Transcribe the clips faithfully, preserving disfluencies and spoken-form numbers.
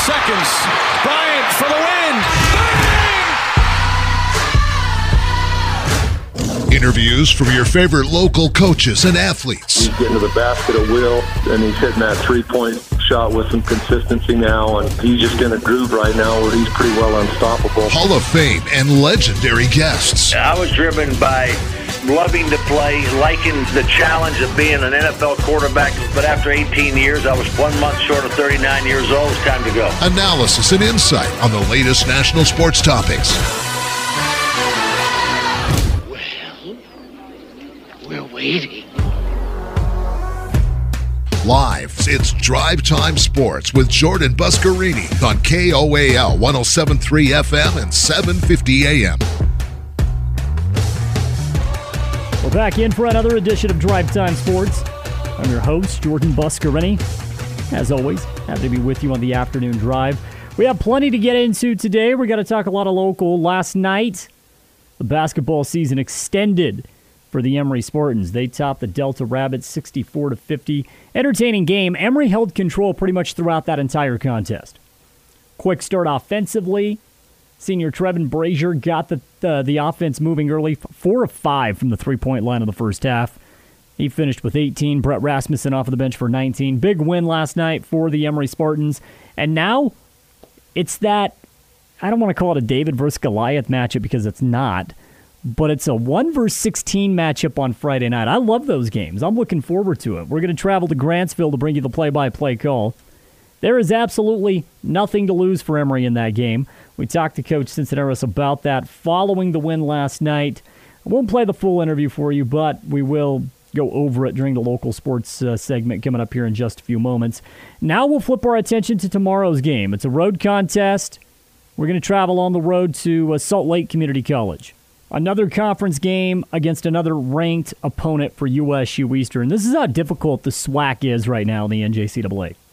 seconds. Bryant for the win. Interviews from your favorite local coaches and athletes. He's getting to the basket at will, and he's hitting that three-point shot with some consistency now, and he's just in a groove right now where he's pretty well unstoppable. Hall of Fame and legendary guests. I was driven by loving to play, liking the challenge of being an N F L quarterback, but after eighteen years, I was one month short of thirty-nine years old. It's time to go. Analysis and insight on the latest national sports topics. Well, we're waiting. Live, it's Drive Time Sports with Jordan Buscarini on K O A L one oh seven point three F M and seven fifty A M. We're back in for another edition of Drive Time Sports. I'm your host, Jordan Buscarini. As always, happy to be with you on the afternoon drive. We have plenty to get into today. We're going to talk a lot of local. Last night, the basketball season extended for the Emory Spartans. They topped the Delta Rabbits sixty-four to fifty. Entertaining game. Emory held control pretty much throughout that entire contest. Quick start offensively. Senior Trevin Brazier got the, the the offense moving early. Four of five from the three-point line in the first half. He finished with eighteen. Brett Rasmussen off of the bench for nineteen. Big win last night for the Emory Spartans. And now it's that, I don't want to call it a David versus Goliath matchup because it's not, but it's a one versus sixteen matchup on Friday night. I love those games. I'm looking forward to it. We're going to travel to Grantsville to bring you the play-by-play call. There is absolutely nothing to lose for Emory in that game. We talked to Coach Cincinnati about that following the win last night. I won't play the full interview for you, but we will go over it during the local sports uh, segment coming up here in just a few moments. Now we'll flip our attention to tomorrow's game. It's a road contest. We're going to travel on the road to uh, Salt Lake Community College. Another conference game against another ranked opponent for U S U Eastern. This is how difficult the SWAC is right now in the N J C A A.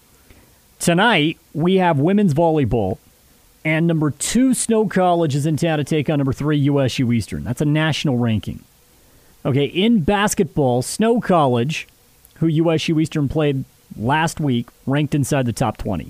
Tonight, we have women's volleyball, and number two Snow College is in town to take on number three U S U Eastern. That's a national ranking. Okay, in basketball, Snow College, who U S U Eastern played last week, ranked inside the top twenty.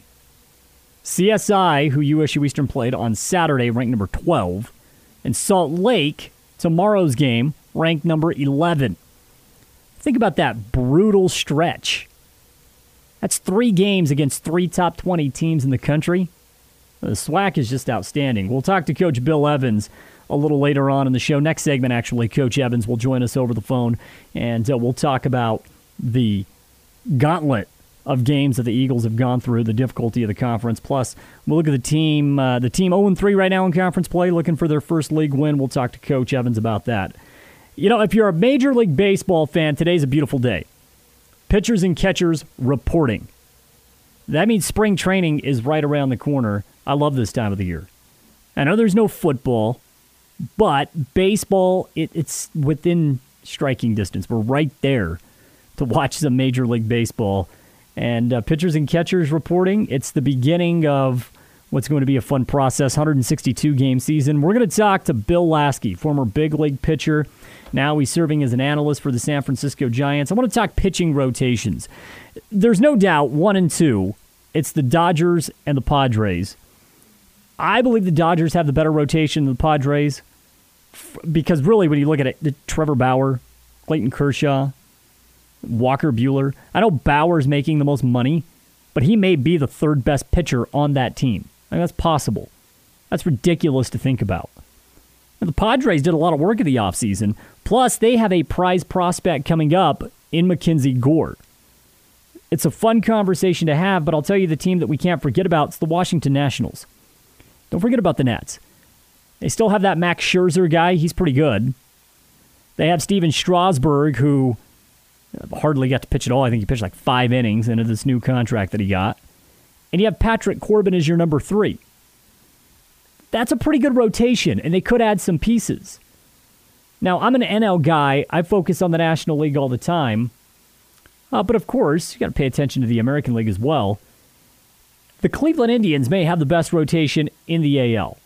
C S I, who U S U Eastern played on Saturday, ranked number twelve. And Salt Lake, tomorrow's game, ranked number eleven. Think about that brutal stretch. That's three games against three top twenty teams in the country. The SWAC is just outstanding. We'll talk to Coach Bill Evans a little later on in the show. Next segment, actually, Coach Evans will join us over the phone, and uh, we'll talk about the gauntlet of games that the Eagles have gone through, the difficulty of the conference. Plus, we'll look at the team, uh, the team oh and three right now in conference play, looking for their first league win. We'll talk to Coach Evans about that. You know, if you're a Major League Baseball fan, today's a beautiful day. Pitchers and catchers reporting. That means spring training is right around the corner. I love this time of the year. I know there's no football, but baseball, it, it's within striking distance. We're right there to watch some Major League Baseball. And uh, pitchers and catchers reporting. It's the beginning of what's going to be a fun process, one hundred sixty-two game season. We're going to talk to Bill Lasky, former big league pitcher. Now he's serving as an analyst for the San Francisco Giants. I want to talk pitching rotations. There's no doubt, one and two, it's the Dodgers and the Padres. I believe the Dodgers have the better rotation than the Padres because really when you look at it, the Trevor Bauer, Clayton Kershaw, Walker Buehler. I know Bauer's making the most money, but he may be the third best pitcher on that team. I mean, that's possible. That's ridiculous to think about. And the Padres did a lot of work in the offseason. Plus, they have a prize prospect coming up in Mackenzie Gore. It's a fun conversation to have, but I'll tell you the team that we can't forget about is the Washington Nationals. Don't forget about the Nats. They still have that Max Scherzer guy. He's pretty good. They have Steven Strasburg, who hardly got to pitch at all. I think he pitched like five innings into this new contract that he got. And you have Patrick Corbin as your number three. That's a pretty good rotation, and they could add some pieces. Now, I'm an N L guy. I focus on the National League all the time. Uh, but, of course, you got to pay attention to the American League as well. The Cleveland Indians may have the best rotation in the A L.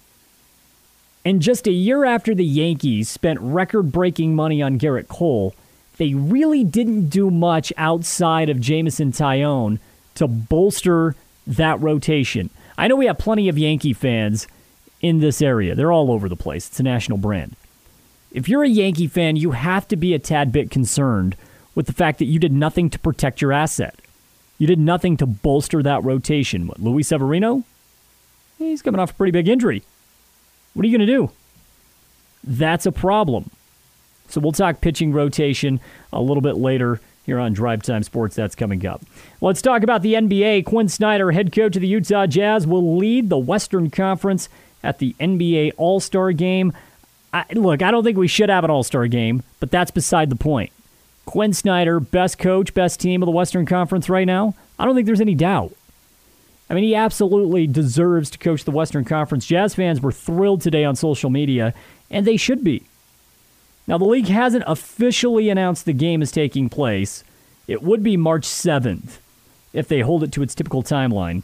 And just a year after the Yankees spent record-breaking money on Garrett Cole, they really didn't do much outside of Jameson Taillon to bolster that rotation. I know we have plenty of Yankee fans in this area. They're all over the place. It's a national brand. If you're a Yankee fan, you have to be a tad bit concerned with the fact that you did nothing to protect your asset. You did nothing to bolster that rotation. What, Luis Severino? He's coming off a pretty big injury. What are you going to do? That's a problem. So we'll talk pitching rotation a little bit later here on Drive Time Sports. That's coming up. Let's talk about the N B A. Quinn Snyder, head coach of the Utah Jazz, will lead the Western Conference at the N B A All-Star Game. I, look, I don't think we should have an All-Star Game, but that's beside the point. Quinn Snyder, best coach, best team of the Western Conference right now. I don't think there's any doubt. I mean, he absolutely deserves to coach the Western Conference. Jazz fans were thrilled today on social media, and they should be. Now, the league hasn't officially announced the game is taking place. It would be March seventh if they hold it to its typical timeline.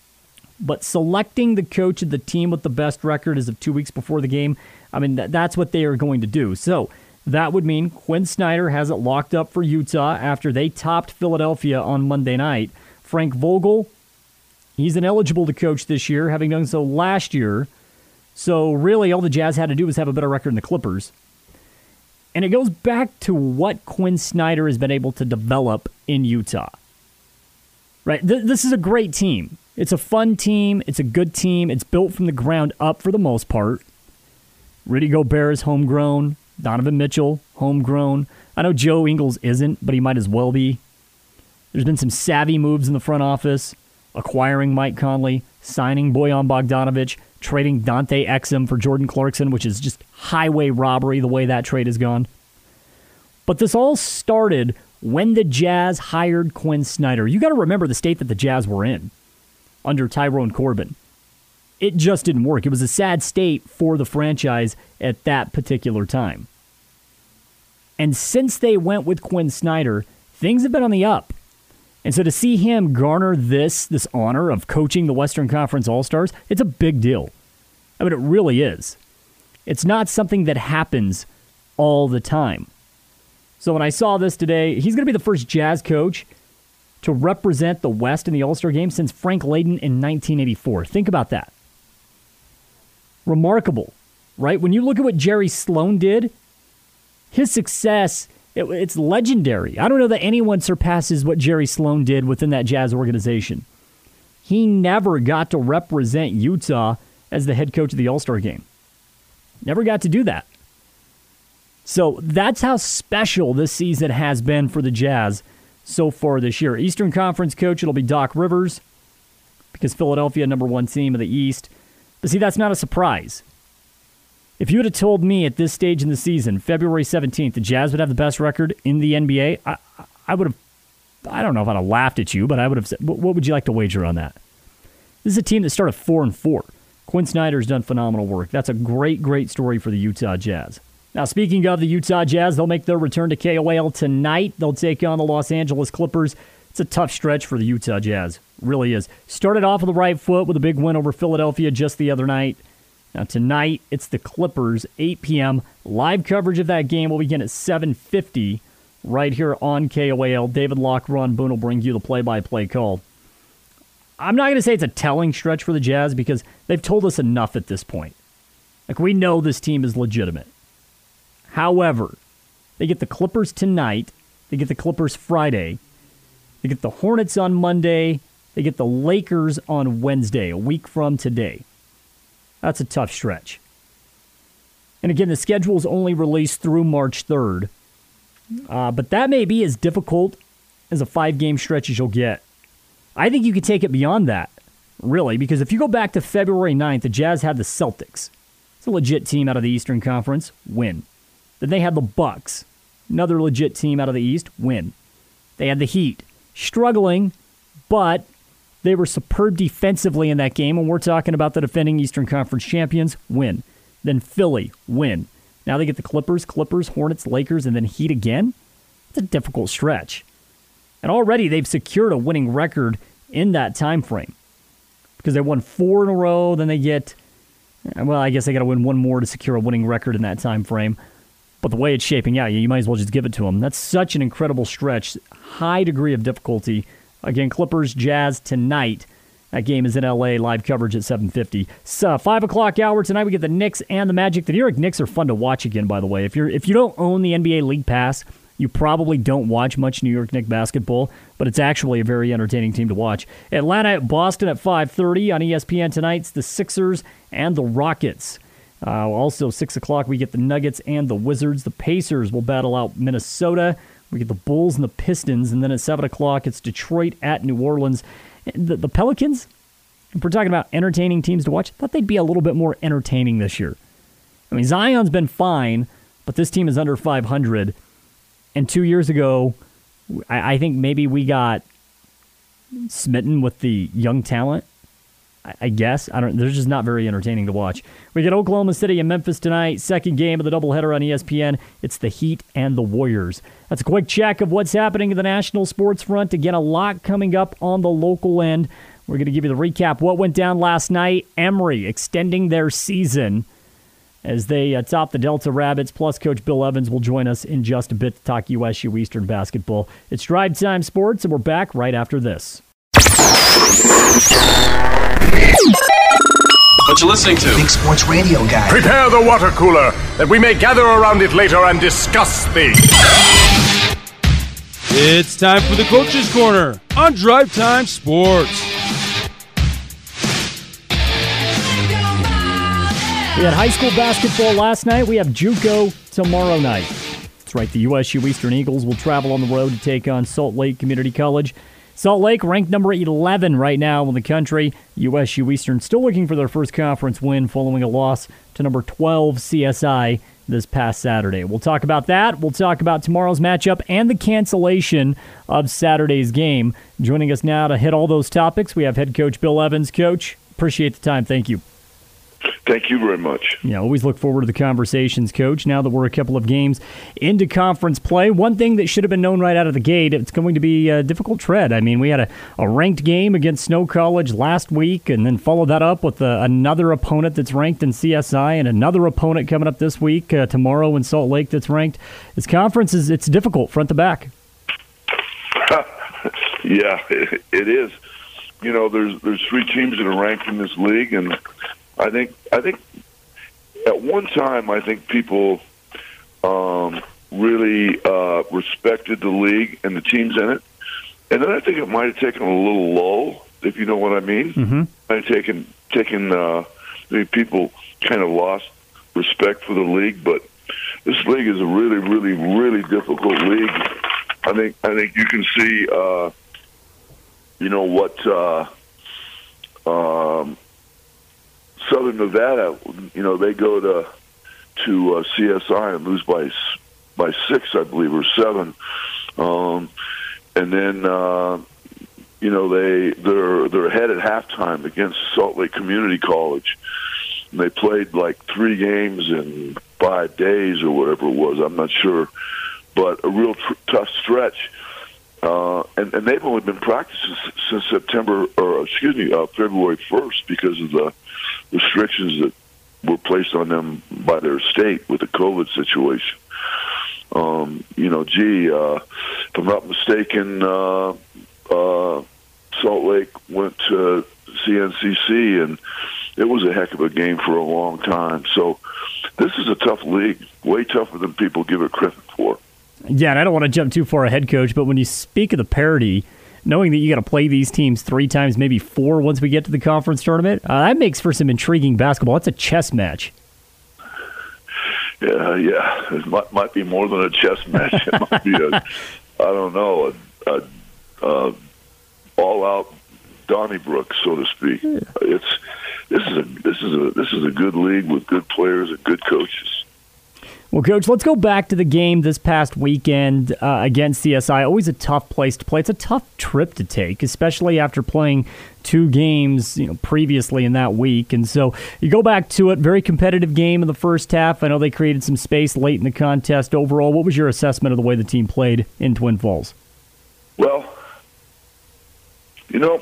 But selecting the coach of the team with the best record as of two weeks before the game, I mean, th- that's what they are going to do. So that would mean Quinn Snyder has it locked up for Utah after they topped Philadelphia on Monday night. Frank Vogel, he's ineligible to coach this year, having done so last year. So really all the Jazz had to do was have a better record than the Clippers. And it goes back to what Quinn Snyder has been able to develop in Utah. Right? Th- this is a great team. It's a fun team. It's a good team. It's built from the ground up for the most part. Rudy Gobert is homegrown. Donovan Mitchell, homegrown. I know Joe Ingles isn't, but he might as well be. There's been some savvy moves in the front office, acquiring Mike Conley, signing Bojan Bogdanovic, trading Dante Exum for Jordan Clarkson, which is just highway robbery the way that trade has gone. But this all started when the Jazz hired Quinn Snyder. You got to remember the state that the Jazz were in under Tyrone Corbin. It just didn't work. It was a sad state for the franchise at that particular time. And since they went with Quinn Snyder, things have been on the up. And so to see him garner this, this honor of coaching the Western Conference All-Stars, it's a big deal. I mean, it really is. It's not something that happens all the time. So when I saw this today, he's going to be the first Jazz coach to represent the West in the All-Star game since Frank Layden in nineteen eighty-four. Think about that. Remarkable, right? When you look at what Jerry Sloan did, his success, it, it's legendary. I don't know that anyone surpasses what Jerry Sloan did within that Jazz organization. He never got to represent Utah as the head coach of the All-Star game. Never got to do that. So that's how special this season has been for the Jazz so far this year. Eastern Conference coach, it'll be Doc Rivers, because Philadelphia, number one team of the East. But see, that's not a surprise. If you would have told me at this stage in the season, February seventeenth, the Jazz would have the best record in the N B A, I, I would have, I don't know if I'd have laughed at you, but I would have said, what would you like to wager on that? This is a team that started four and four. Quinn Snyder's done phenomenal work. That's a great, great story for the Utah Jazz. Now, speaking of the Utah Jazz, they'll make their return to K O A L tonight. They'll take on the Los Angeles Clippers. It's a tough stretch for the Utah Jazz. Really is. Started off with the right foot with a big win over Philadelphia just the other night. Now, tonight, it's the Clippers, eight p.m. Live coverage of that game will begin at seven fifty right here on K O A L. David Locke, Ron Boone will bring you the play-by-play call. I'm not going to say it's a telling stretch for the Jazz because they've told us enough at this point. Like, we know this team is legitimate. However, they get the Clippers tonight. They get the Clippers Friday. They get the Hornets on Monday. They get the Lakers on Wednesday, a week from today. That's a tough stretch. And again, the schedule is only released through March third. Uh, but that may be as difficult as a five-game stretch as you'll get. I think you could take it beyond that, really, because if you go back to February ninth, the Jazz had the Celtics. It's a legit team out of the Eastern Conference. Win. Then they had the Bucks. Another legit team out of the East. Win. They had the Heat. Struggling, but they were superb defensively in that game, and we're talking about the defending Eastern Conference champions. Win. Then Philly. Win. Now they get the Clippers, Clippers, Hornets, Lakers, and then Heat again. It's a difficult stretch. And already they've secured a winning record in that time frame because they won four in a row. Then they get, well, I guess they got to win one more to secure a winning record in that time frame. But the way it's shaping out, you might as well just give it to them. That's such an incredible stretch. High degree of difficulty. Again, Clippers, Jazz tonight That game is in L A, live coverage at seven fifty. So, five o'clock hour tonight, we get the Knicks and the Magic. The New York Knicks are fun to watch again, by the way. If you're if you don't own the N B A League Pass, you probably don't watch much New York Knicks basketball, but it's actually a very entertaining team to watch. Atlanta at Boston at five thirty on E S P N tonight. It's the Sixers and the Rockets. Uh, also, six o'clock, we get the Nuggets and the Wizards. The Pacers will battle out Minnesota. We get the Bulls and the Pistons. And then at seven o'clock, it's Detroit at New Orleans. The, the Pelicans, if we're talking about entertaining teams to watch, I thought they'd be a little bit more entertaining this year. I mean, Zion's been fine, but this team is under five hundred. And two years ago, I, I think maybe we got smitten with the young talent. I, I guess. I don't. They're just not very entertaining to watch. We get Oklahoma City and Memphis tonight. Second game of the doubleheader on E S P N. It's the Heat and the Warriors. That's a quick check of what's happening in the national sports front. Again, a lot coming up on the local end. We're going to give you the recap. What went down last night? Emory extending their season as they uh, top the Delta Rabbits. Plus, Coach Bill Evans will join us in just a bit to talk U S U Eastern basketball. It's Drive Time Sports, and we're back right after this. What you listening to? Big Sports Radio Guy. Prepare the water cooler, that we may gather around it later and discuss things. It's time for the Coach's Corner on Drive Time Sports. We had high school basketball last night. We have JUCO tomorrow night. That's right, the U S U Eastern Eagles will travel on the road to take on Salt Lake Community College. Salt Lake ranked number eleven right now in the country. U S U Eastern still looking for their first conference win following a loss to number twelve C S I this past Saturday. We'll talk about that. We'll talk about tomorrow's matchup and the cancellation of Saturday's game. Joining us now to hit all those topics, we have head coach Bill Evans. Coach, appreciate the time. Thank you. Thank you very much. Yeah, always look forward to the conversations, Coach. Now that we're a couple of games into conference play, one thing that should have been known right out of the gate, it's going to be a difficult tread. I mean, we had a, a ranked game against Snow College last week and then followed that up with a, another opponent that's ranked in C S I and another opponent coming up this week, uh, tomorrow in Salt Lake that's ranked. This conference, is it's difficult front to back. Yeah, it, it is. You know, there's there's three teams that are ranked in this league, and I think I think at one time I think people um, really uh, respected the league and the teams in it, and then I think it might have taken a little lull, if you know what I mean. Mm-hmm. Might have taken taken uh, I think people kind of lost respect for the league, but this league is a really, really, really difficult league. I think I think you can see, uh, you know what. Uh, um, Southern Nevada, you know, they go to to uh, C S I and lose by by six, I believe, or seven, um, and then uh, you know they they're they're ahead at halftime against Salt Lake Community College, and they played like three games in five days or whatever it was. I'm not sure, but a real tr- tough stretch. Uh, and, and they've only been practicing since September, or excuse me, uh, February first, because of the restrictions that were placed on them by their state with the COVID situation. Um, you know, gee, uh, if I'm not mistaken, uh, uh, Salt Lake went to C N C C, and it was a heck of a game for a long time. So this is a tough league, way tougher than people give it credit for. Yeah, and I don't want to jump too far ahead, Coach, but when you speak of the parity, knowing that you got to play these teams three times, maybe four once we get to the conference tournament, uh, that makes for some intriguing basketball. It's a chess match. Yeah, yeah. It might, might be more than a chess match. It might be a, I don't know, a, a, a all-out Donnybrook, so to speak. Yeah. It's this is a this is a this is a good league with good players and good coaches. Well, Coach, let's go back to the game this past weekend uh, against C S I. Always a tough place to play. It's a tough trip to take, especially after playing two games, you know, previously in that week. And so you go back to it, very competitive game in the first half. I know they created some space late in the contest. Overall, what was your assessment of the way the team played in Twin Falls? Well, you know,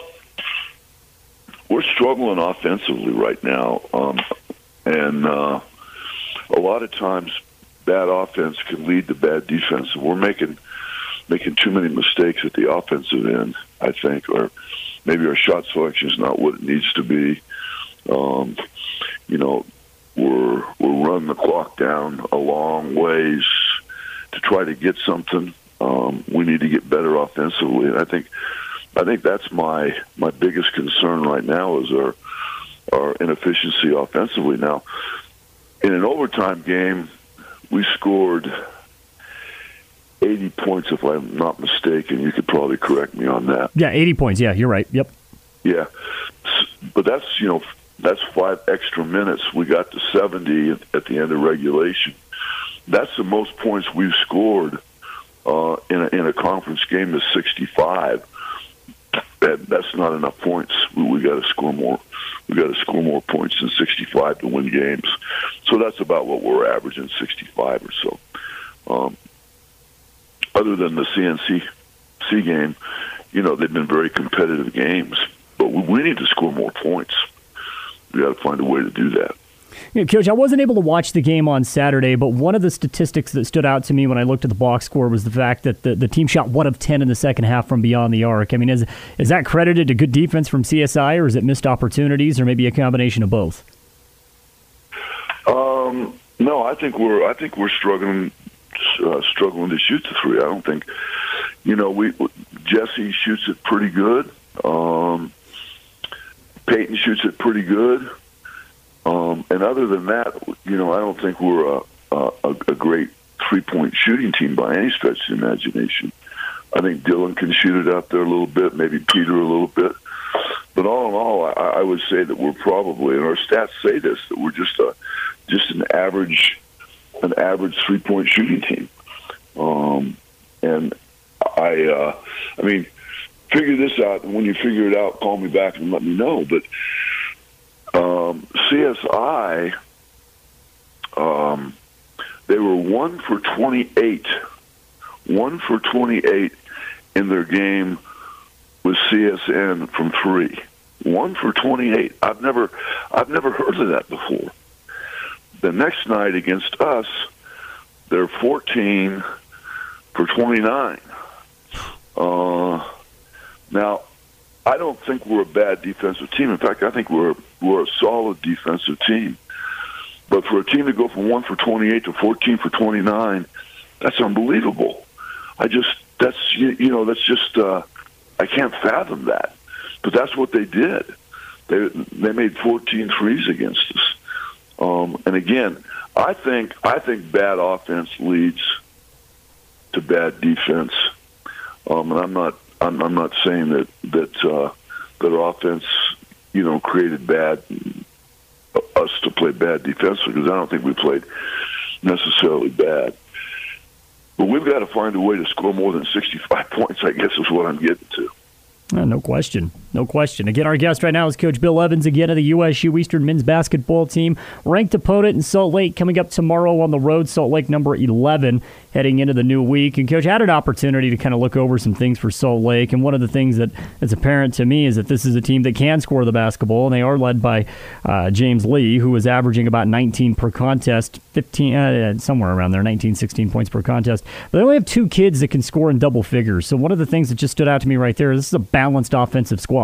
we're struggling offensively right now. Um, and uh, a lot of times bad offense can lead to bad defense. We're making making too many mistakes at the offensive end, I think, or maybe our shot selection is not what it needs to be. Um, you know, we're we're running the clock down a long ways to try to get something. Um, we need to get better offensively, and I think I think that's my my biggest concern right now is our our inefficiency offensively. Now, in an overtime game, we scored eighty points, if I'm not mistaken. You could probably correct me on that. Yeah, eighty points. Yeah, you're right. Yep. Yeah, but that's you know that's five extra minutes. We got to seventy at the end of regulation. That's the most points we've scored uh, in a, in a conference game is sixty-five. That, that's not enough points. We, we got to score more. We got to score more points than sixty-five to win games. So that's about what we're averaging, sixty-five or so. Um, other than the C N C C game, you know, they've been very competitive games. But we, we need to score more points. We got to find a way to do that. Yeah, Coach, I wasn't able to watch the game on Saturday, but one of the statistics that stood out to me when I looked at the box score was the fact that the, the team shot one of ten in the second half from beyond the arc. I mean, is is that credited to good defense from C S I, or is it missed opportunities, or maybe a combination of both? Um, no, I think we're I think we're struggling uh, struggling to shoot the three. I don't think, you know, we Jesse shoots it pretty good. Um, Peyton shoots it pretty good. Um, and other than that, you know, I don't think we're a, a, a great three-point shooting team by any stretch of the imagination. I think Dylan can shoot it out there a little bit, maybe Peter a little bit. But all in all, I, I would say that we're probably, and our stats say this, that we're just a just an average an average three-point shooting team. Um, and I, uh, I mean, figure this out, and when you figure it out, call me back and let me know. But Um, C S I, um, they were one for twenty-eight, one for twenty-eight in their game with C S N from three. One for twenty-eight. I've never, I've never heard of that before. The next night against us, they're fourteen for twenty-nine. Uh, now, I don't think we're a bad defensive team. In fact, I think we're we're a solid defensive team. But for a team to go from one for twenty-eight to fourteen for twenty-nine, that's unbelievable. I just that's you, you know that's just uh, I can't fathom that. But that's what they did. They they made fourteen threes against us. Um, and again, I think I think bad offense leads to bad defense. Um, and I'm not. I'm, I'm not saying that that uh, that our offense, you know, created bad uh, us to play bad defense, because I don't think we played necessarily bad. But we've got to find a way to score more than sixty-five points, I guess, is what I'm getting to. Uh, no question. No question. Again, our guest right now is Coach Bill Evans, again, of the U S U Eastern men's basketball team. Ranked opponent in Salt Lake coming up tomorrow on the road, Salt Lake number eleven, heading into the new week. And, Coach, I had an opportunity to kind of look over some things for Salt Lake, and one of the things that is apparent to me is that this is a team that can score the basketball, and they are led by uh, James Lee, who is averaging about nineteen per contest, fifteen, uh, somewhere around there, nineteen, sixteen points per contest. But they only have two kids that can score in double figures. So one of the things that just stood out to me right there is this is a balanced offensive squad.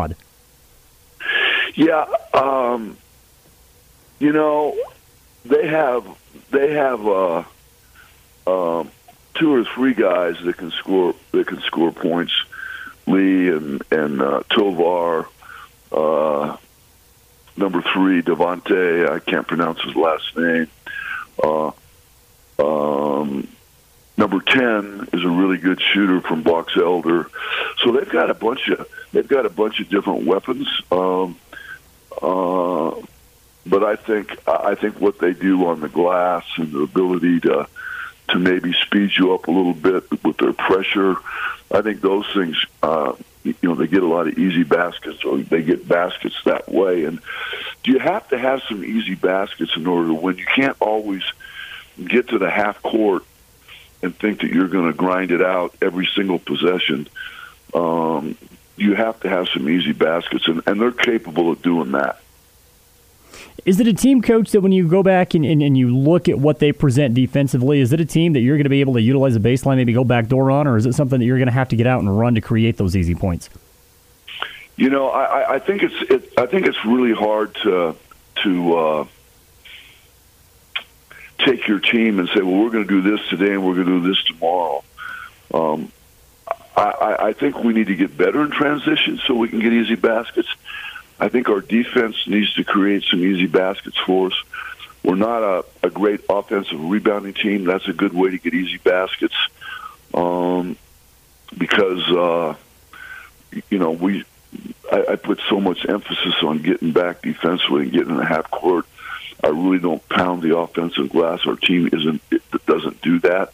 Yeah, um, you know, they have they have uh, um, two or three guys that can score that can score points. Lee and and uh, Tovar, uh, number three, Devontae. I can't pronounce his last name. Uh, um, number ten is a really good shooter from Box Elder. So they've got a bunch of they've got a bunch of different weapons. Um, uh, but I think I think what they do on the glass and the ability to to maybe speed you up a little bit with their pressure, I think those things, uh, you know, they get a lot of easy baskets, or they get baskets that way. And you have to have some easy baskets in order to win. You can't always get to the half court and think that you're going to grind it out every single possession. Um, you have to have some easy baskets, and, and they're capable of doing that. Is it a team, Coach, that when you go back and, and, and you look at what they present defensively, is it a team that you're going to be able to utilize a baseline, maybe go back door on, or is it something that you're going to have to get out and run to create those easy points? You know, I, I think it's it, I think it's really hard to to uh, take your team and say, well, we're going to do this today and we're going to do this tomorrow. Um, I, I think we need to get better in transition so we can get easy baskets. I think our defense needs to create some easy baskets for us. We're not a, a great offensive rebounding team. That's a good way to get easy baskets um, because, uh, you know, we I, I put so much emphasis on getting back defensively and getting in the half court. I really don't pound the offensive glass. Our team isn't it doesn't do that.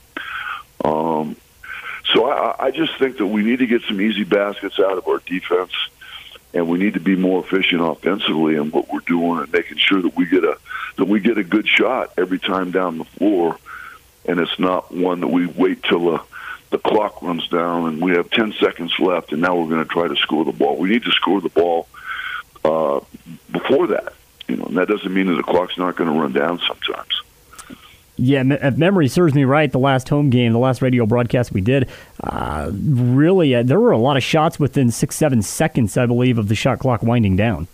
Um, so I, I just think that we need to get some easy baskets out of our defense, and we need to be more efficient offensively in what we're doing and making sure that we get a that we get a good shot every time down the floor, and it's not one that we wait till the the clock runs down and we have ten seconds left, and now we're going to try to score the ball. We need to score the ball uh, before that, you know, and that doesn't mean that the clock's not going to run down sometimes. Yeah, if memory serves me right, the last home game, the last radio broadcast we did, uh, really, uh, there were a lot of shots within six, seven seconds, I believe, of the shot clock winding down.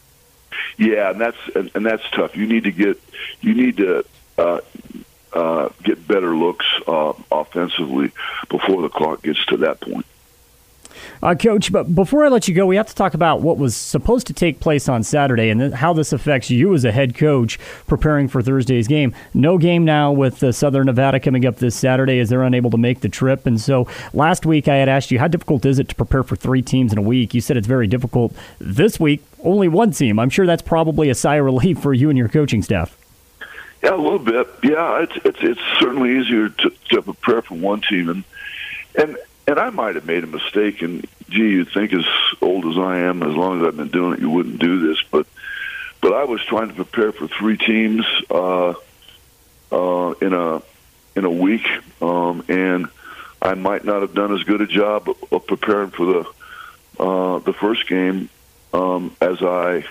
Yeah, and that's and, and that's tough. You need to get you need to uh, uh, get better looks uh, offensively before the clock gets to that point. Uh, Coach, but before I let you go, we have to talk about what was supposed to take place on Saturday and how this affects you as a head coach preparing for Thursday's game. No game now with uh, Southern Nevada coming up this Saturday as they're unable to make the trip. And so last week I had asked you, how difficult is it to prepare for three teams in a week? You said it's very difficult. This week, only one team. I'm sure that's probably a sigh of relief for you and your coaching staff. Yeah, a little bit. Yeah, it's it's, it's certainly easier to, to prepare for one team. And and And I might have made a mistake, and gee, you'd think as old as I am, as long as I've been doing it, you wouldn't do this. But but I was trying to prepare for three teams uh, uh, in a in a week, um, and I might not have done as good a job of, of preparing for the uh, the first game um, as I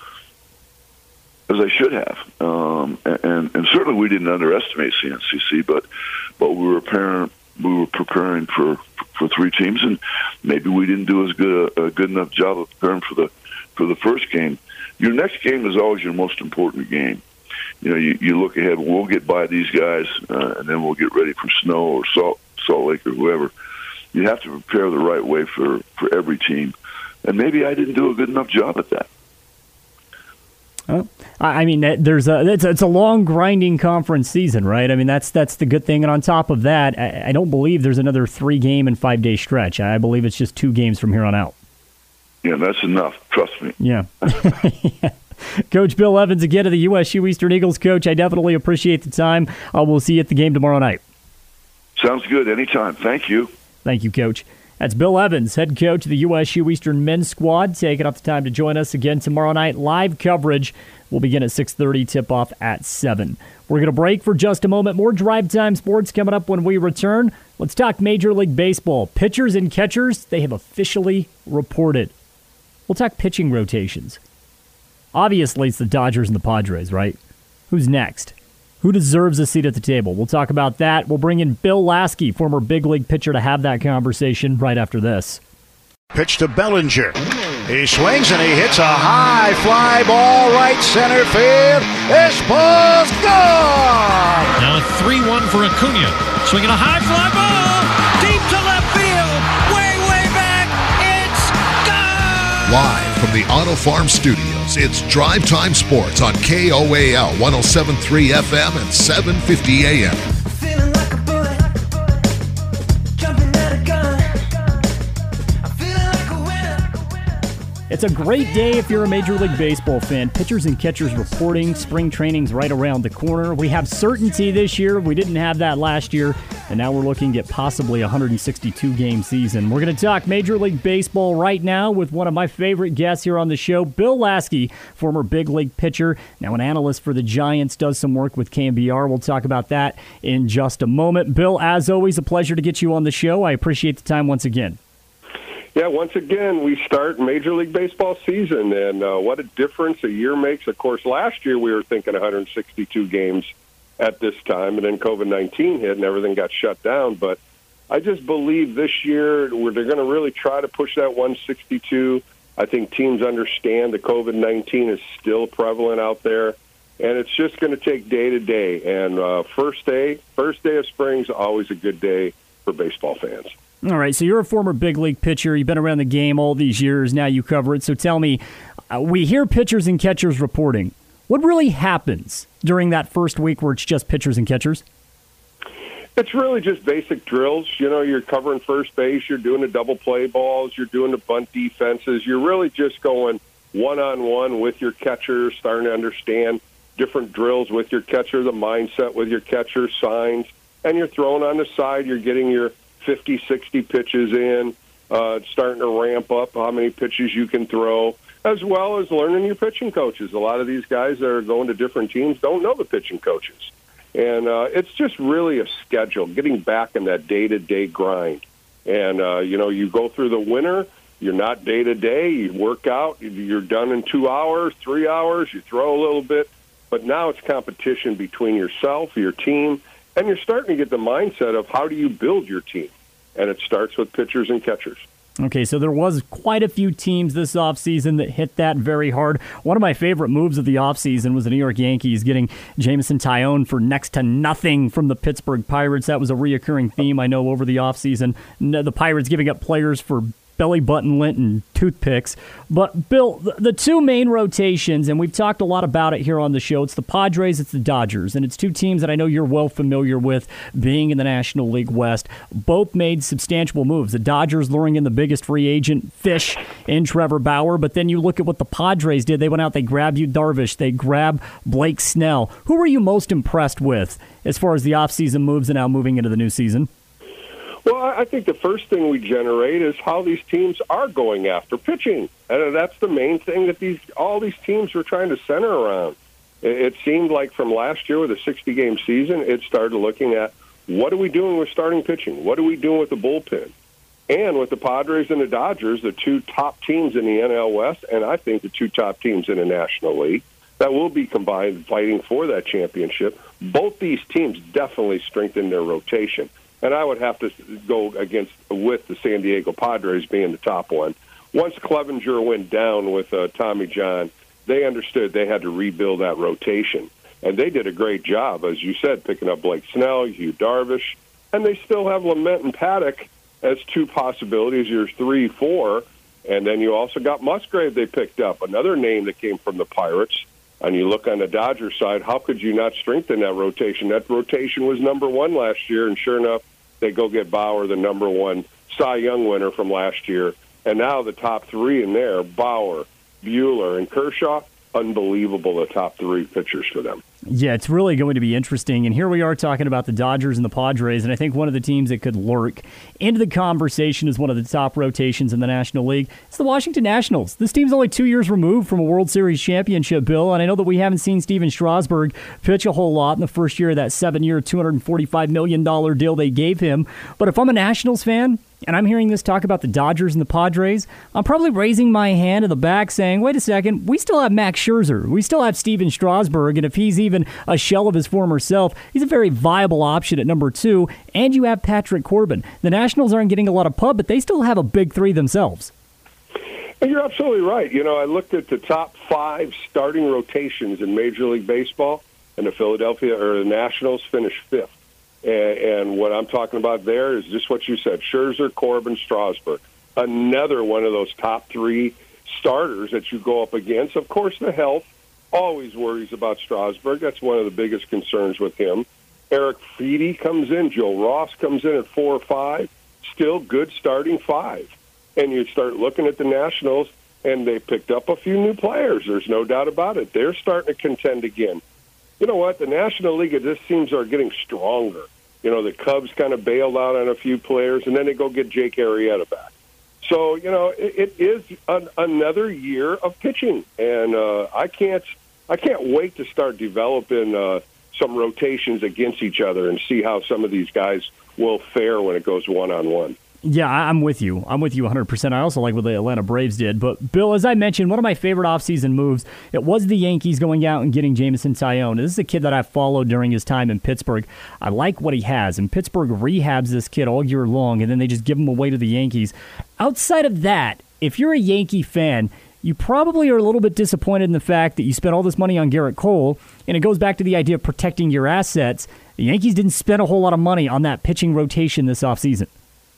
as I should have. Um, and, and certainly we didn't underestimate C N C C, but but we were preparing. We were preparing for, for three teams, and maybe we didn't do as good a, a good enough job of preparing for the for the first game. Your next game is always your most important game. You know, you, you look ahead. We'll get by these guys, uh, and then we'll get ready for Snow or Salt Salt Lake or whoever. You have to prepare the right way for, for every team, and maybe I didn't do a good enough job at that. Oh, I mean, there's a it's, it's a long, grinding conference season, right? I mean, that's that's the good thing. And on top of that, I, I don't believe there's another three-game and five-day stretch. I believe it's just two games from here on out. Yeah, that's enough. Trust me. Yeah. yeah. Coach Bill Evans, again, of the U S U Eastern Eagles. Coach, I definitely appreciate the time. Uh, we'll see you at the game tomorrow night. Sounds good. Anytime. Thank you. Thank you, Coach. That's Bill Evans, head coach of the U S U Eastern men's squad, taking up the time to join us again tomorrow night. Live coverage will begin at six thirty, tip-off at seven. We're going to break for just a moment. More Drive Time Sports coming up when we return. Let's talk Major League Baseball. Pitchers and catchers, they have officially reported. We'll talk pitching rotations. Obviously, it's the Dodgers and the Padres, right? Who's next? Who deserves a seat at the table? We'll talk about that. We'll bring in Bill Lasky, former big league pitcher, to have that conversation right after this. Pitch to Bellinger. He swings and he hits a high fly ball right center field. This ball's gone! Now a three one for Acuna. Swinging a high fly ball. Deep to left field. Way, way back. It's gone! Live from the Auto Farm Studios, it's Drive Time Sports on K O A L one oh seven point three F M and seven fifty A M. It's a great day if you're a Major League Baseball fan. Pitchers and catchers reporting. Spring training's right around the corner. We have certainty this year. We didn't have that last year. And now we're looking at possibly a one hundred sixty-two game season. We're going to talk Major League Baseball right now with one of my favorite guests here on the show, Bill Lasky, former big league pitcher, now an analyst for the Giants, does some work with K M B R. We'll talk about that in just a moment. Bill, as always, a pleasure to get you on the show. I appreciate the time once again. Yeah, once again, we start Major League Baseball season, and uh, what a difference a year makes. Of course, last year we were thinking one hundred sixty-two games at this time, and then COVID nineteen hit and everything got shut down. But I just believe this year where they're going to really try to push that one sixty-two. I think teams understand the COVID nineteen is still prevalent out there, and it's just going to take day to day. And uh, first day, first day of spring is always a good day for baseball fans. All right, so you're a former big league pitcher. You've been around the game all these years. Now you cover it. So tell me, uh, we hear pitchers and catchers reporting. What really happens during that first week where it's just pitchers and catchers? It's really just basic drills. You know, you're covering first base, you're doing the double play balls, you're doing the bunt defenses. You're really just going one-on-one with your catcher, starting to understand different drills with your catcher, the mindset with your catcher, signs, and you're throwing on the side. You're getting your fifty, sixty pitches in, uh, starting to ramp up how many pitches you can throw, as well as learning your pitching coaches. A lot of these guys that are going to different teams don't know the pitching coaches. And uh, it's just really a schedule, getting back in that day-to-day grind. And, uh, you know, you go through the winter, you're not day-to-day, you work out, you're done in two hours, three hours, you throw a little bit. But now it's competition between yourself, your team, and you're starting to get the mindset of how do you build your team. And it starts with pitchers and catchers. Okay, so there was quite a few teams this offseason that hit that very hard. One of my favorite moves of the offseason was the New York Yankees getting Jameson Taillon for next to nothing from the Pittsburgh Pirates. That was a reoccurring theme, I know, over the offseason. The Pirates giving up players for belly button lint and toothpicks. But, Bill, the two main rotations, and we've talked a lot about it here on the show, it's the Padres, it's the Dodgers, and it's two teams that I know you're well familiar with being in the National League West. Both made substantial moves. The Dodgers luring in the biggest free agent fish in Trevor Bauer, but then you look at what the Padres did. They went out, they grabbed Yu Darvish, they grabbed Blake Snell. Who were you most impressed with as far as the offseason moves and now moving into the new season? Well, I think the first thing we generate is how these teams are going after pitching. And that's the main thing that these all these teams were trying to center around. It seemed like from last year with a sixty-game season, it started looking at what are we doing with starting pitching? What are we doing with the bullpen? And with the Padres and the Dodgers, the two top teams in the N L West, and I think the two top teams in the National League, that will be combined fighting for that championship. Both these teams definitely strengthened their rotation. And I would have to go against with the San Diego Padres being the top one. Once Clevenger went down with uh, Tommy John, they understood they had to rebuild that rotation. And they did a great job, as you said, picking up Blake Snell, Yu Darvish, and they still have Lamet and Paddock as two possibilities, your three, four. And then you also got Musgrave they picked up, another name that came from the Pirates. And you look on the Dodgers side, how could you not strengthen that rotation? That rotation was number one last year, and sure enough, they go get Bauer, the number one Cy Young winner from last year. And now the top three in there, Bauer, Buehler, and Kershaw, unbelievable, the top three pitchers for them. Yeah, it's really going to be interesting. And here we are talking about the Dodgers and the Padres, and I think one of the teams that could lurk into the conversation as one of the top rotations in the National League is the Washington Nationals. This team's only two years removed from a World Series championship, Bill, and I know that we haven't seen Steven Strasburg pitch a whole lot in the first year of that seven-year, two hundred forty-five million dollars deal they gave him. But if I'm a Nationals fan, and I'm hearing this talk about the Dodgers and the Padres, I'm probably raising my hand in the back saying, wait a second, we still have Max Scherzer. We still have Steven Strasburg, and if he's even a shell of his former self, he's a very viable option at number two, and you have Patrick Corbin. The Nationals aren't getting a lot of pub, but they still have a big three themselves. And you're absolutely right. You know, I looked at the top five starting rotations in Major League Baseball, and the Philadelphia or the Nationals finished fifth. And, and what I'm talking about there is just what you said, Scherzer, Corbin, Strasburg. Another one of those top three starters that you go up against. Of course, the health always worries about Strasburg. That's one of the biggest concerns with him. Eric Feedy comes in. Joe Ross comes in at four or five. Still good starting five. And you start looking at the Nationals, and they picked up a few new players. There's no doubt about it. They're starting to contend again. You know what? The National League, it just seems are getting stronger. You know, the Cubs kind of bailed out on a few players, and then they go get Jake Arrieta back. So, you know, it, it is an, another year of pitching, and uh, I can't I can't wait to start developing uh, some rotations against each other and see how some of these guys will fare when it goes one-on-one. Yeah, I'm with you. I'm with you one hundred percent. I also like what the Atlanta Braves did. But, Bill, as I mentioned, one of my favorite offseason moves, it was the Yankees going out and getting Jameson Taillon. This is a kid that I followed during his time in Pittsburgh. I like what he has, and Pittsburgh rehabs this kid all year long, and then they just give him away to the Yankees. Outside of that, if you're a Yankee fan, you probably are a little bit disappointed in the fact that you spent all this money on Garrett Cole, and it goes back to the idea of protecting your assets. The Yankees didn't spend a whole lot of money on that pitching rotation this offseason.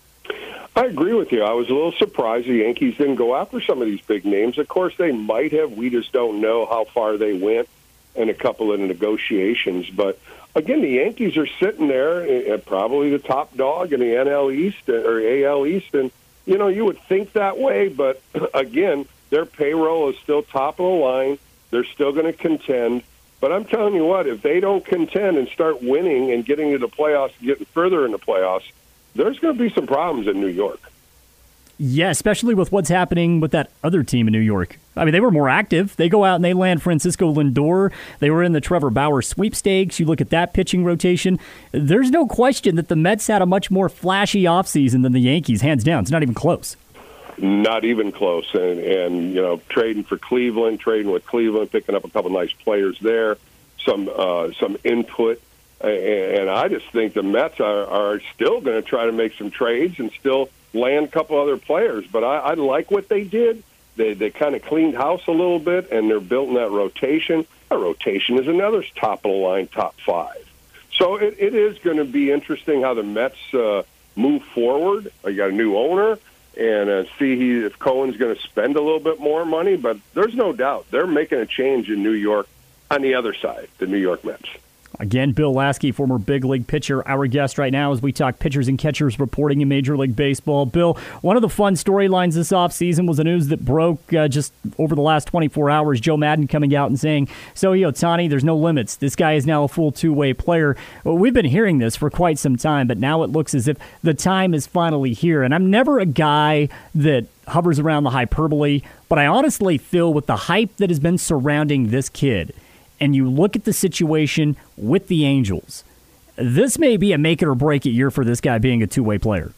I agree with you. I was a little surprised the Yankees didn't go after some of these big names. Of course, they might have. We just don't know how far they went in a couple of negotiations. But, again, the Yankees are sitting there at probably the top dog in the N L East or A L East. And, you know, you would think that way. But, again, their payroll is still top of the line. They're still going to contend. But I'm telling you what, if they don't contend and start winning and getting to the playoffs, getting further in the playoffs, there's going to be some problems in New York. Yeah, especially with what's happening with that other team in New York. I mean, they were more active. They go out and they land Francisco Lindor. They were in the Trevor Bauer sweepstakes. You look at that pitching rotation. There's no question that the Mets had a much more flashy offseason than the Yankees, hands down. It's not even close. Not even close. And, and you know, trading for Cleveland, trading with Cleveland, picking up a couple nice players there, some uh, some input. And I just think the Mets are, are still going to try to make some trades and still land a couple other players. But I, I like what they did. They they kind of cleaned house a little bit, and they're building that rotation. That rotation is another top-of-the-line, top five. So it, it is going to be interesting how the Mets uh, move forward. You got a new owner, and uh, see he, if Cohen's going to spend a little bit more money. But there's no doubt they're making a change in New York on the other side, the New York Mets. Again, Bill Lasky, former big league pitcher, our guest right now as we talk pitchers and catchers reporting in Major League Baseball. Bill, one of the fun storylines this offseason was the news that broke uh, just over the last twenty-four hours. Joe Maddon coming out and saying, Shohei Ohtani, there's no limits. This guy is now a full two-way player. Well, we've been hearing this for quite some time, but now it looks as if the time is finally here. And I'm never a guy that hovers around the hyperbole, but I honestly feel with the hype that has been surrounding this kid, and you look at the situation with the Angels, this may be a make it or break it year for this guy being a two-way player.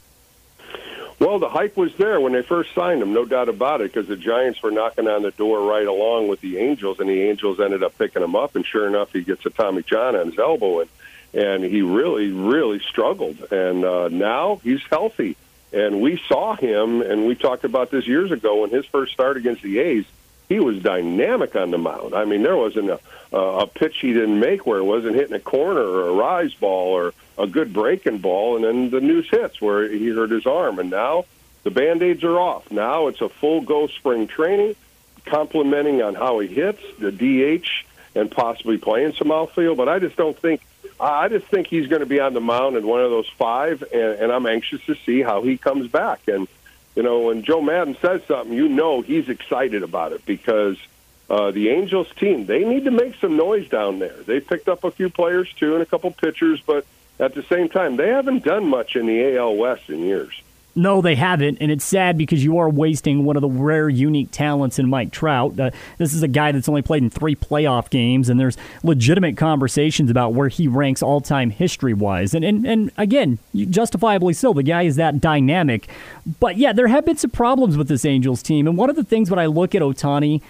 Well, the hype was there when they first signed him, no doubt about it, because the Giants were knocking on the door right along with the Angels, and the Angels ended up picking him up, and sure enough, he gets a Tommy John on his elbow, and, and he really, really struggled. And uh, now he's healthy. And we saw him, and we talked about this years ago, when his first start against the A's, he was dynamic on the mound. I mean, there wasn't a, a pitch he didn't make where it wasn't hitting a corner or a rise ball or a good breaking ball, and then the news hits where he hurt his arm. And now the Band-Aids are off. Now it's a full-go spring training, complimenting on how he hits, the D H, and possibly playing some outfield. But I just don't think – I just think he's going to be on the mound in one of those five, and, and I'm anxious to see how he comes back. And you know, when Joe Maddon says something, you know he's excited about it because uh, the Angels team, they need to make some noise down there. They picked up a few players, too, and a couple pitchers, but at the same time, they haven't done much in the A L West in years. No, they haven't, and it's sad because you are wasting one of the rare, unique talents in Mike Trout. Uh, this is a guy that's only played in three playoff games, and there's legitimate conversations about where he ranks all-time history-wise. And, and, and again, justifiably so, the guy is that dynamic. But, yeah, there have been some problems with this Angels team, and one of the things when I look at Ohtani,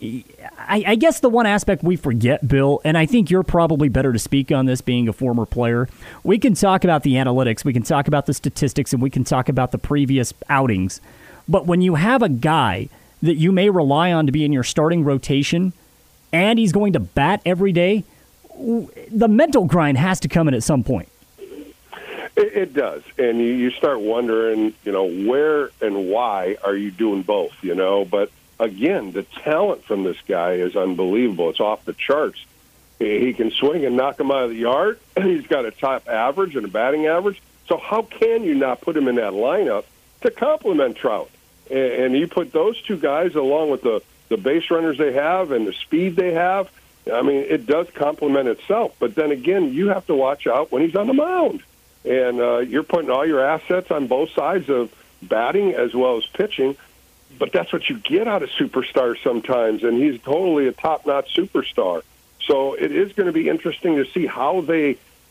I, I guess the one aspect we forget, Bill, and I think you're probably better to speak on this being a former player, we can talk about the analytics, we can talk about the statistics, and we can talk about the previous outings. But when you have a guy that you may rely on to be in your starting rotation, and he's going to bat every day, the mental grind has to come in at some point. It, it does. And you, you start wondering, you know, where and why are you doing both, you know, but again, the talent from this guy is unbelievable. It's off the charts. He can swing and knock him out of the yard. He's got a top average and a batting average. So how can you not put him in that lineup to complement Trout? And you put those two guys along with the, the base runners they have and the speed they have, I mean, it does complement itself. But then again, you have to watch out when he's on the mound. And uh, you're putting all your assets on both sides of batting as well as pitching. But that's what you get out of superstars sometimes, and he's totally a top-notch superstar. So it is going to be interesting to see how they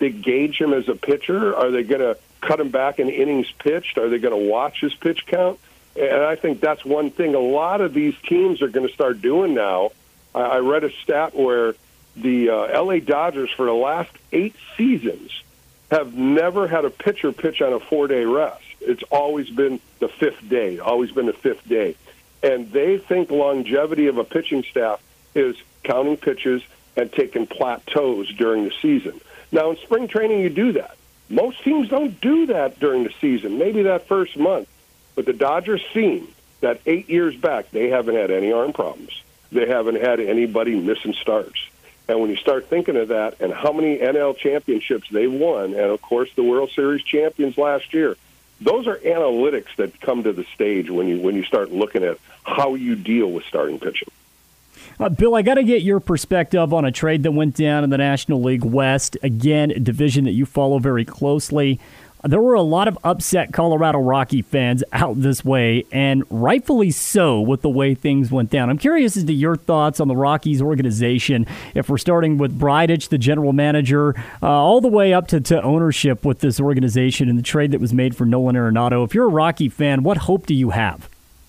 they gauge him as a pitcher? Are they going to cut him back in innings pitched? Are they going to watch his pitch count? And I think that's one thing a lot of these teams are going to start doing now. I read a stat where the uh, L A Dodgers for the last eight seasons have never had a pitcher pitch on a four-day rest. It's always been the fifth day, always been the fifth day. And they think longevity of a pitching staff is counting pitches and taking plateaus during the season. Now, in spring training, you do that. Most teams don't do that during the season, maybe that first month. But the Dodgers seen that eight years back, they haven't had any arm problems. They haven't had anybody missing starts. And when you start thinking of that and how many N L championships they've won, and, of course, the World Series champions last year, those are analytics that come to the stage when you when you start looking at how you deal with starting pitching. Uh, Bill, I got to get your perspective on a trade that went down in the National League West. Again, a division that you follow very closely. There were a lot of upset Colorado Rocky fans out this way, and rightfully so with the way things went down. I'm curious as to your thoughts on the Rockies organization, if we're starting with Bridich, the general manager, uh, all the way up to, to ownership with this organization and the trade that was made for Nolan Arenado. If you're a Rocky fan, what hope do you have?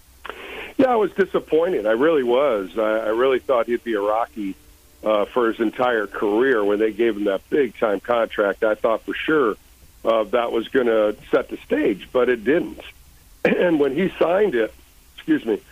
Yeah, I was disappointed. I really was. I, I really thought he'd be a Rocky uh, for his entire career. When they gave him that big-time contract, I thought for sure Uh, that was going to set the stage, but it didn't. And when he signed it, excuse me,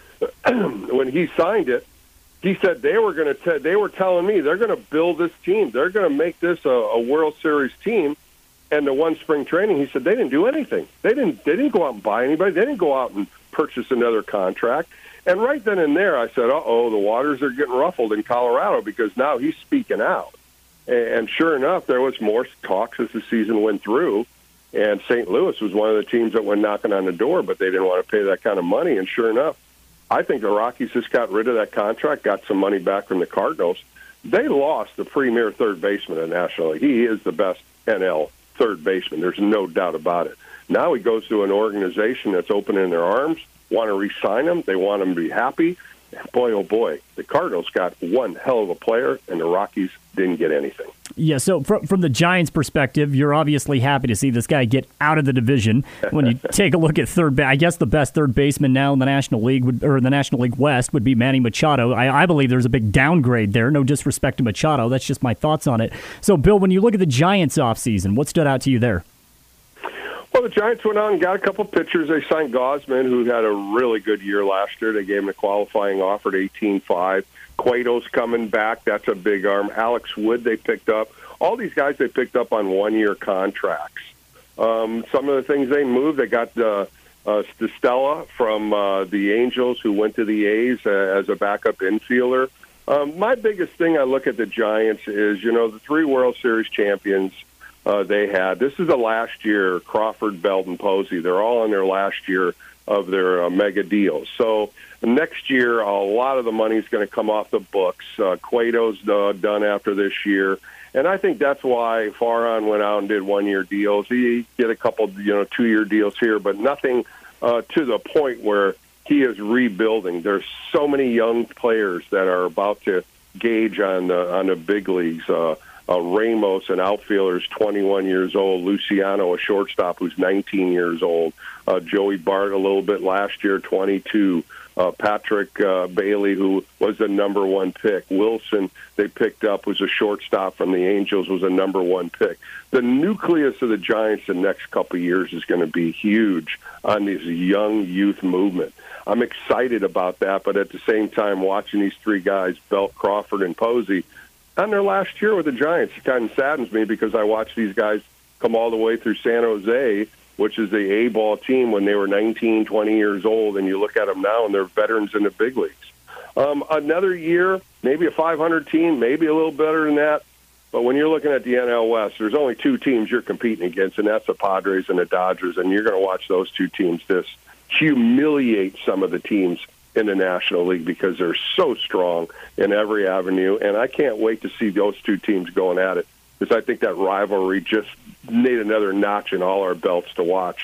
when he signed it, he said they were going to. They were telling me they're going to build this team. They're going to make this a, a World Series team. And the one spring training, he said they didn't do anything. They didn't. They didn't go out and buy anybody. They didn't go out and purchase another contract. And right then and there, I said, "Uh oh, the waters are getting ruffled in Colorado because now he's speaking out." And sure enough, there was more talks as the season went through. And Saint Louis was one of the teams that went knocking on the door, but they didn't want to pay that kind of money. And sure enough, I think the Rockies just got rid of that contract, got some money back from the Cardinals. They lost the premier third baseman in the National League. He is the best N L third baseman. There's no doubt about it. Now he goes to an organization that's opening their arms, want to re-sign him. They want him to be happy. And boy, oh boy, the Cardinals got one hell of a player, and the Rockies didn't get anything. Yeah, so from, from the Giants' perspective, you're obviously happy to see this guy get out of the division. When you take a look at third base, I guess the best third baseman now in the National League, would, or in the National League West, would be Manny Machado. I, I believe there's a big downgrade there. No disrespect to Machado. That's just my thoughts on it. So, Bill, when you look at the Giants' offseason, what stood out to you there? Well, the Giants went out and got a couple pitchers. They signed Gausman, who had a really good year last year. They gave him a qualifying offer at eighteen five. Cueto's coming back. That's a big arm. Alex Wood they picked up. All these guys they picked up on one-year contracts. Um, some of the things they moved, they got uh, uh, Stella from uh, the Angels, who went to the A's uh, as a backup infielder. Um, my biggest thing I look at the Giants is, you know, the three World Series champions uh, they had. This is the last year, Crawford, Belton, Posey. They're all in their last year of their uh, mega deals. So next year, a lot of the money is going to come off the books. Uh, Cueto's uh, done after this year. And I think that's why Farhan went out and did one-year deals. He did a couple, you know, two-year deals here, but nothing uh, to the point where he is rebuilding. There's so many young players that are about to gauge on the on the big leagues. Uh, uh, Ramos, an outfielder, is twenty-one years old. Luciano, a shortstop, who's nineteen years old. Uh, Joey Bart, a little bit last year, twenty-two. Uh, Patrick uh, Bailey, who was the number one pick. Wilson, they picked up, was a shortstop from the Angels, was a number one pick. The nucleus of the Giants the next couple of years is going to be huge on this young youth movement. I'm excited about that, but at the same time, watching these three guys, Belt, Crawford, and Posey, on their last year with the Giants, it kind of saddens me because I watched these guys come all the way through San Jose, which is the A-ball team when they were nineteen, twenty years old, and you look at them now, and they're veterans in the big leagues. Um, another year, maybe a five hundred team, maybe a little better than that, but when you're looking at the N L West, there's only two teams you're competing against, and that's the Padres and the Dodgers, and you're going to watch those two teams just humiliate some of the teams in the National League because they're so strong in every avenue, and I can't wait to see those two teams going at it because I think that rivalry just made another notch in all our belts to watch.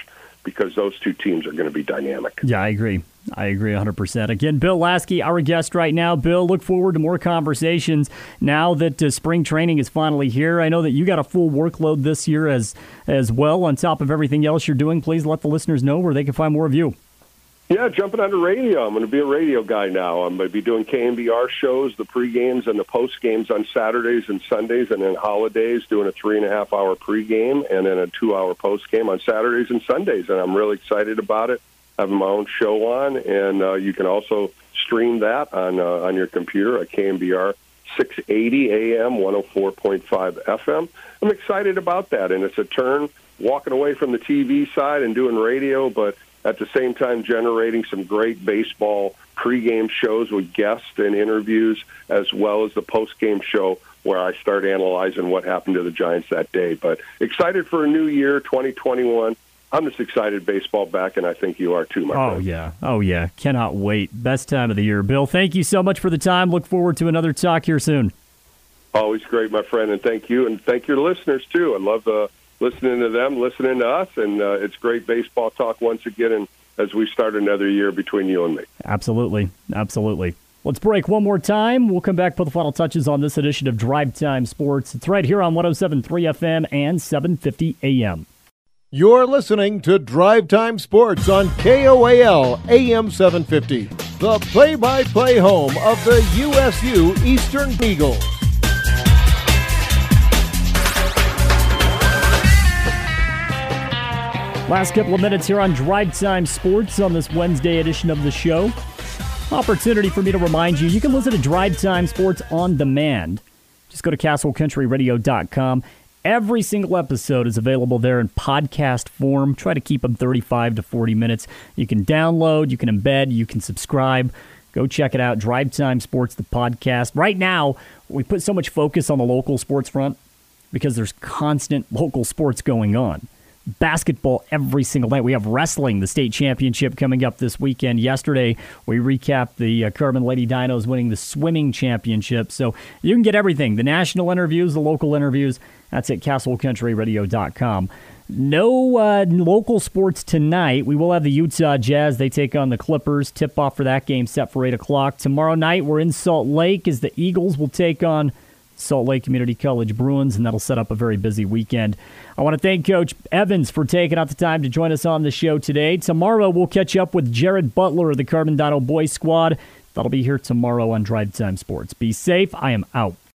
because those two teams are going to be dynamic. Yeah, I agree. I agree one hundred percent. Again, Bill Lasky, our guest right now. Bill, look forward to more conversations now that uh, spring training is finally here. I know that you got a full workload this year as as well. On top of everything else you're doing, please let the listeners know where they can find more of you. Yeah, jumping onto radio. I'm going to be a radio guy now. I'm going to be doing K N B R shows, the pre-games and the post-games on Saturdays and Sundays, and then holidays doing a three-and-a-half-hour pre-game and then a two-hour post-game on Saturdays and Sundays, and I'm really excited about it. Having my own show on, and uh, you can also stream that on uh, on your computer at K N B R six eighty A M, one oh four point five F M. I'm excited about that, and it's a turn walking away from the T V side and doing radio, but at the same time generating some great baseball pregame shows with guests and interviews, as well as the postgame show where I start analyzing what happened to the Giants that day. But excited for a new year, twenty twenty-one. I'm just excited baseball back, and I think you are too, my Oh, friend. yeah. Oh, yeah. Cannot wait. Best time of the year. Bill, thank you so much for the time. Look forward to another talk here soon. Always great, my friend, and thank you. And thank your listeners, too. I love uh, listening to them, listening to us, and uh, it's great baseball talk once again and as we start another year between you and me. Absolutely. Absolutely. Let's break one more time. We'll come back, put the final touches on this edition of Drive Time Sports. It's right here on one oh seven point three F M and seven fifty A M. You're listening to Drive Time Sports on K O A L A M seven fifty, the play-by-play home of the U S U Eastern Eagles. Last couple of minutes here on Drive Time Sports on this Wednesday edition of the show. Opportunity for me to remind you, you can listen to Drive Time Sports on demand. Just go to castle country radio dot com. Every single episode is available there in podcast form. Try to keep them thirty-five to forty minutes. You can download, you can embed, you can subscribe. Go check it out, Drive Time Sports, the podcast. Right now, we put so much focus on the local sports front because there's constant local sports going on. Basketball every single night. We have wrestling, the state championship coming up this weekend. Yesterday, we recapped the uh, Carmen Lady Dinos winning the swimming championship. So you can get everything, the national interviews, the local interviews. That's at castle country radio dot com. No uh, local sports tonight. We will have the Utah Jazz. They take on the Clippers. Tip-off for that game set for eight o'clock. Tomorrow night, we're in Salt Lake as the Eagles will take on Salt Lake Community College Bruins, and that'll set up a very busy weekend. I want to thank Coach Evans for taking out the time to join us on the show today. Tomorrow, we'll catch up with Jared Butler of the Carbondino Boys Squad. That'll be here tomorrow on Drive Time Sports. Be safe. I am out.